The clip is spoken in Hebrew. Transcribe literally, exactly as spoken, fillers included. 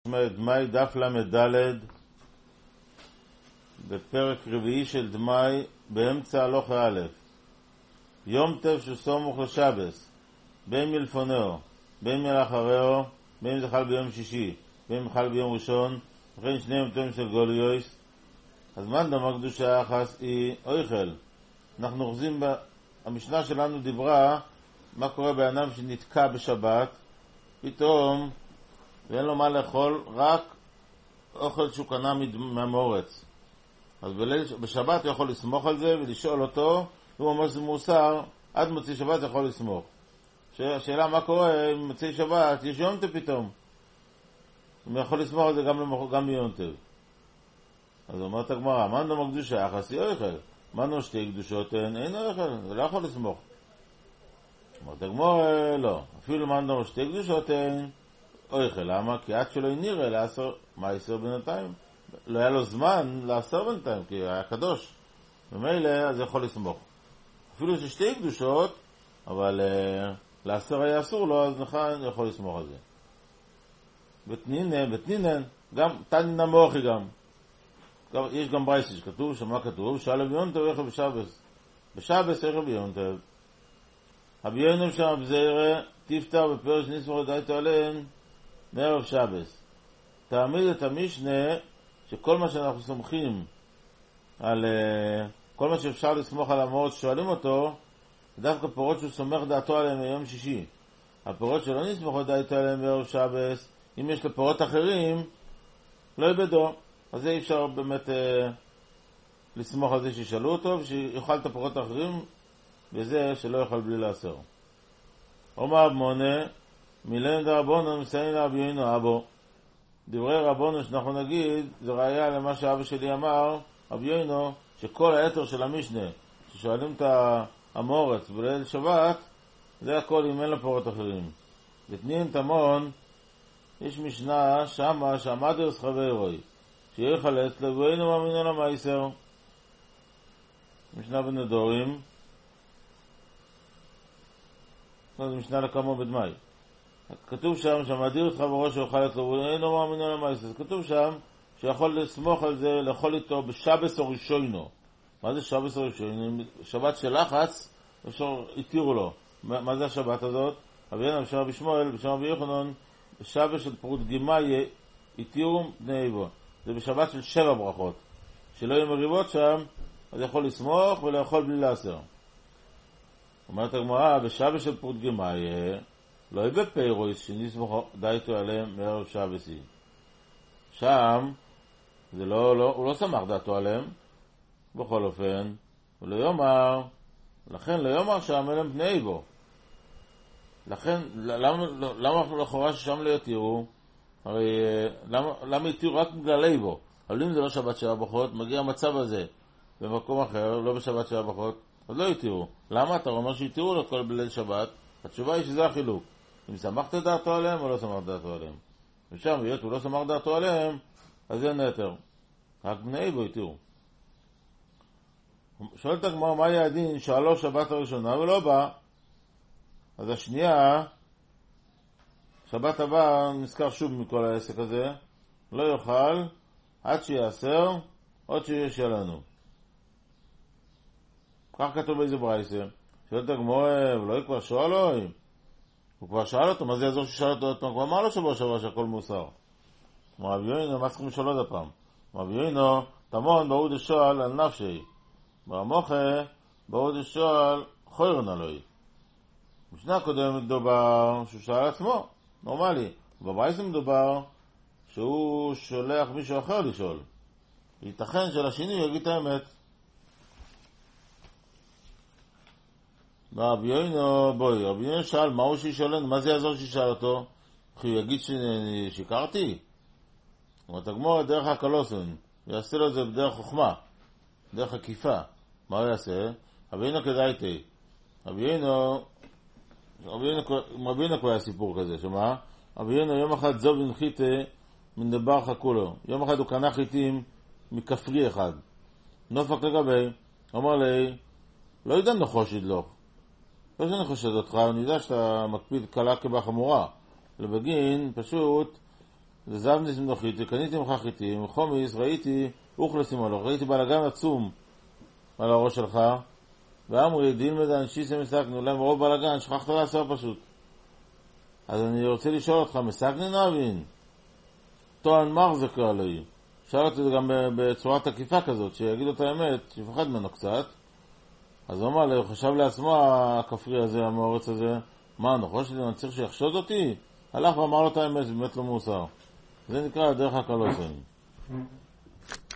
דמי דף למדלד בפרק רביעי של דמי באמצע הלוך א'. יום טב שסומוך לשבס, בין מלפונהו, בין מלאחריהו, בין זה חל ביום שישי, בין חל ביום ראשון, וכן שני יום של גוליוס. אז מה דמה קדושה אחס היא אויכל. אנחנו אוחזים, ב... המשנה שלנו דיברה מה קורה באדם שנתקע בשבת, פתאום ואין לו מה לאכול, רק אוכל שהוא קנה מהמורץ. אז בליל, בשבת הוא יכול לסמוך על זה ולשאול אותו, הוא אומר שזה מוסר, עד מוצאי שבת יכול לסמוך. השאלה מה קורה אם מוצאי שבת יש יום טב פתאום, הוא יכול לסמוך על זה גם, למח... גם ביום טב. אז אומרת הגמרא, מה נדמה קדושה יחסי אוכל? מה נו שתי קדושות אין? אין אוכל, זה לא יכול לסמוך. אומרת הגמרא, לא, אפילו מה נדמה שתי קדושות אין אוכל. למה? כי עד שלא נראה לעשר, מה יעשר בינתיים? לא היה לו זמן לעשר בינתיים, כי היה קדוש. ומילא, אז יכול לסמוך. אפילו ששתי קדושות, אבל uh, לעשר היה אסור לו, אז נכון, יכול לסמוך על זה. בתנינן, בתנינן, גם תנין המוחי גם. יש גם ברייסי שכתוב, שמה כתוב? שאלה ביון טוב איך בשבס. בשבס איך ביון טוב. הביונם שם בזהירה, תפתר בפרש נסמוך לדעת עליהן, מערב שבס. תעמיד את המשנה, שכל מה שאנחנו סומכים על, כל מה שאפשר לסמוך על המורות ששואלים אותו, דווקא פירות שהוא סומך דעתו עליהם ביום שישי. הפירות שלא נסמוך לדעת עליהם בערב שבס, אם יש לו פירות אחרים, לא יבדו. אז זה אי אפשר באמת אה, לסמוך על זה שישאלו אותו, ושיוכל את הפירות האחרים, וזה שלא יוכל בלי לעשר. אומר מונה, מילן דרבונו מסיים לאבינו אבו. דברי רבונו שאנחנו נגיד, זה ראיה למה שאבא שלי אמר, אבינו, שכל היתר של המשנה, ששואלים את המורץ בליל שבת, זה הכל אם אין לפירות אחרים. בתנין תמון, יש משנה שמה שעמדו סחבי רוי, שיהיה חלץ לבואינו מאמינו למייסר. משנה בנדורים, זה משנה לכמו בדמי. כתוב שם שהמדיר אותך בראש שיוכל את לבואינו מאמינו למייסר. כתוב שם שיכול לסמוך על זה, לאכול איתו בשבס או ראשונו. מה זה שבס או ראשונו? שבת של לחץ, אפשר, התירו לו. מה זה השבת הזאת? אבינו אפשר בשמואל, בשם אבי יוחנן, בשבס של פרות גימאי, התירו בני איבו. זה בשבת של שבע ברכות. שלא יהיו מריבות שם, אז יכול לסמוך ולאכול בלי לעשר. אומרת הגמרא, בשבת של פרות גימאי, לא יהיה בפיירויס שנסמוך דייתו עליהם מערב שבסי. שם, זה לא, לא, הוא לא שמח דעתו עליהם, בכל אופן, הוא לא יאמר, לכן לא יאמר שם אליהם בני איבו. לכן, למה, למה לכאורה ששם לא יתירו? הרי למה, למה יתירו רק בגלל איבו? אבל אם זה לא שבת שבע ברכות, מגיע המצב הזה במקום אחר, לא בשבת שבע ברכות, אז לא יתירו. למה? אתה אומר שיתירו לו כל בליל שבת? התשובה היא שזה החילוק. אם שמחת דעתו עליהם או לא שמחת דעתו עליהם. ושם, היות הוא לא שמח דעתו עליהם, אז זה נתר. רק בני איבו יתירו. שואלת הגמרא, מה יהיה הדין? שאלו שבת הראשונה ולא בא. אז השנייה, שבת הבא נזכר שוב מכל העסק הזה, לא יאכל עד שיעשר, עוד שישאל לנו. כך כתוב באיזה ברייסר. שואלת הגמרא, ולא כבר שואל לו? הוא כבר שאל אותו, מה זה יעזור ששאל אותו עוד פעם? כבר אמר לו שבוע שבוע שהכל מוסר. אמר רבי יוינו, מה צריכים לשאול עוד הפעם? אמר רבי יוינו, תמון ברור דשואל על נפשי. ברמוחה ברור דשואל חוירן עלוי. משנה קודם מדובר שהוא שאל עצמו, נורמלי. בברייסר מדובר שהוא שולח מישהו אחר לשאול. ייתכן שלשני יגיד את האמת. רבי יוינו, בואי, רבי יוינו שאל, מה הוא שישאלן? מה זה יעזור שישאל אותו? כי הוא יגיד ששיקרתי? אומרת הגמרא, דרך הקלוסון, יעשה לו את זה בדרך חוכמה, דרך עקיפה. מה הוא יעשה? רבי יוינו כדאיתי. רבי יוינו, רבי יוינו כבר היה סיפור כזה, שמה? רבי יוינו יום אחד זוב ונחית מן דבר חכולו. יום אחד הוא קנה חיטים מכפרי אחד. נופק לגבי, אמר לי, לא יודע נחוש ידלוך. לא שאני חושד אותך, אני יודע שאתה מקפיד קלה כבחמורה. לבגין, פשוט, זזב ניסים דוחיתי, קניתי ממך חיטים, חומיס, ראיתי אוכלס עמו, ראיתי בלגן עצום על הראש שלך, ואמרי, דילמד אנשיסם מסקנו להם רוב בלגן, שכחת לעשות פשוט. אז אני רוצה לשאול אותך, מסקנו נבין? טוען מחזק עלי. שאל אותי זה גם בצורה תקיפה כזאת, שיגיד את האמת, שיפחד ממנו קצת. אז הוא אמר לי, הוא חשב לעצמו הכפרי הזה, המאורץ הזה, מה, אני חושב שאני צריך שיחשוד אותי? הלך ואמר לו את האמת, זה באמת לא מוסר. זה נקרא דרך הקלוסים.